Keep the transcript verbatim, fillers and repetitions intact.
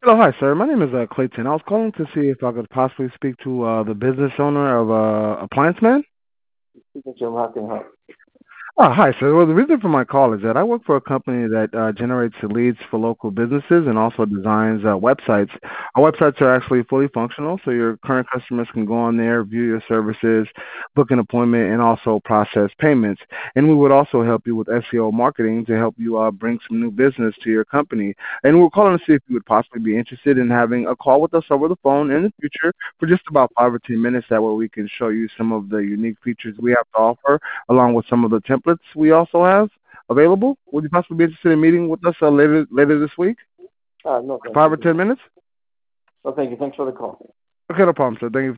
Hello, hi, sir. My name is uh, Clayton. I was calling to see if I could possibly speak to uh, the business owner of uh, Appliance Man. Speaking to him, how can I help? Oh, hi, sir. Well, the reason for my call is that I work for a company that uh, generates leads for local businesses and also designs uh, websites. Our websites are actually fully functional, so your current customers can go on there, view your services, book an appointment, and also process payments. And we would also help you with S E O marketing to help you uh, bring some new business to your company. And we're calling to see if you would possibly be interested in having a call with us over the phone in the future for just about five or ten minutes. That way we can show you some of the unique features we have to offer along with some of the templates we also have available. Would you possibly be interested in meeting with us uh, later later this week Uh, no, for thank five you. or ten minutes? No, thank you. Thanks for the call. Okay, no problem, sir. Thank you.